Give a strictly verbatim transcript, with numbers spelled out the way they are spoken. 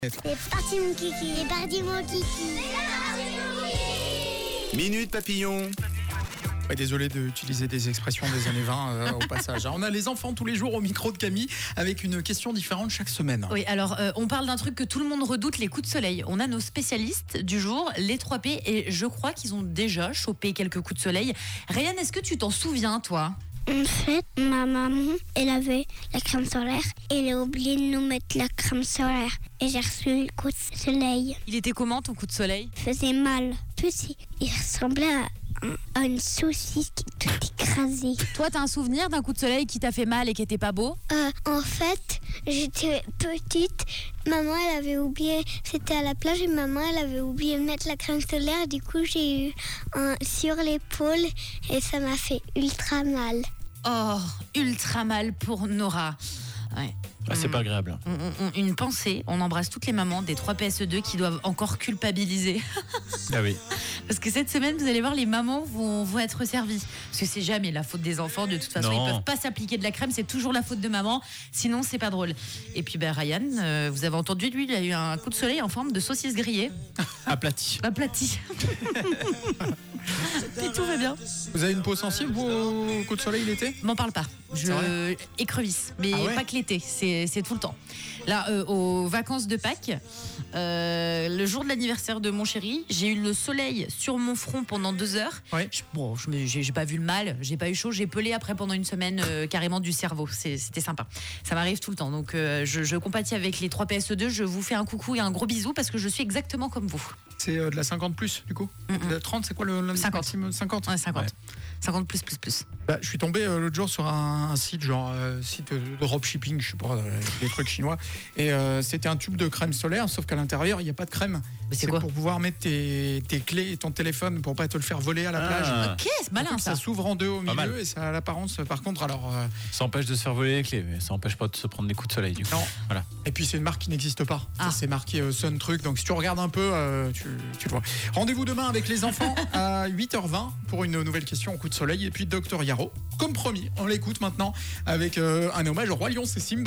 C'est parti mon kiki, c'est parti mon kiki. Minute Papillon. Ouais, désolé d'utiliser des expressions des années vingt euh, au passage. On a les enfants tous les jours au micro de Camille avec une question différente chaque semaine. Oui, alors euh, on parle d'un truc que tout le monde redoute, les coups de soleil. On a nos spécialistes du jour, les trois P, et je crois qu'ils ont déjà chopé quelques coups de soleil. Ryan, est-ce que tu t'en souviens, toi ? En fait, ma maman, elle avait la crème solaire et elle a oublié de nous mettre la crème solaire. Et j'ai reçu le coup de soleil. Il était comment ton coup de soleil ? Il faisait mal. Petit, il ressemblait à, à une saucisse qui est toute écrasée. Toi, t'as un souvenir d'un coup de soleil qui t'a fait mal et qui était pas beau ? Euh, en fait, j'étais petite. Maman, elle avait oublié, c'était à la plage et maman, elle avait oublié de mettre la crème solaire. Du coup, j'ai eu un sur l'épaule et ça m'a fait ultra mal. Oh, ultra mal pour Nora. Ouais. Ah, c'est pas agréable. On, on, une pensée, on embrasse toutes les mamans des trois P S E deux qui doivent encore culpabiliser. Ah oui. Parce que cette semaine, vous allez voir, les mamans vont, vont être servies. Parce que c'est jamais la faute des enfants. De toute façon, Non. ils peuvent pas s'appliquer de la crème. C'est toujours la faute de maman. Sinon, c'est pas drôle. Et puis, ben, Ryan, euh, vous avez entendu, lui, il a eu un coup de soleil en forme de saucisse grillée. Aplati. Aplati. Et tout va bien. Vous avez une peau sensible, vous, au coup de soleil l'été ? M'en parle pas. C'est Je vrai écrevisse, mais Ah ouais pas que l'été, c'est, c'est tout le temps. Là, euh, aux vacances de Pâques, euh, le jour de l'anniversaire de mon chéri, j'ai eu le soleil sur mon front pendant deux heures. Ouais. Je- bon, je me- j'ai, j'ai pas vu le mal, j'ai pas eu chaud, j'ai pelé après pendant une semaine euh, carrément du cerveau. C'est- c'était sympa. Ça m'arrive tout le temps. Donc, euh, je, je compatis avec les trois P S E deux. Je vous fais un coucou et un gros bisou parce que je suis exactement comme vous. C'est euh, de la cinquante plus, du coup Mm-mm. De la trente, c'est quoi le l'indice cinquante. maximum cinquante Ouais, cinquante. Ouais. cinquante plus, plus, plus. Bah, je suis tombé euh, l'autre jour sur un, un site, genre euh, site de dropshipping, je sais pas, euh, des trucs chinois. Et euh, c'était un tube de crème solaire, sauf qu'à l'intérieur, il n'y a pas de crème. Mais c'est quoi pour pouvoir mettre tes, tes clés et ton téléphone pour pas te le faire voler à la Ah. plage. Ok, c'est malin Donc, ça. ça s'ouvre en deux au Pas milieu mal. et ça a l'apparence, par contre, alors. euh, Ça empêche de se faire voler les clés, mais ça empêche pas de se prendre des coups de soleil. Du coup. Non. Voilà. Et puis c'est une marque qui n'existe pas. Ah. Ça, c'est marqué euh, Sun Truc. Donc si tu regardes un peu, euh, tu, tu le vois. Rendez-vous demain avec les enfants à huit heures vingt pour une nouvelle question au coup de soleil. Et puis Docteur Yaro, comme promis, on l'écoute maintenant avec euh, un hommage au Roi Lion, c'est Simba.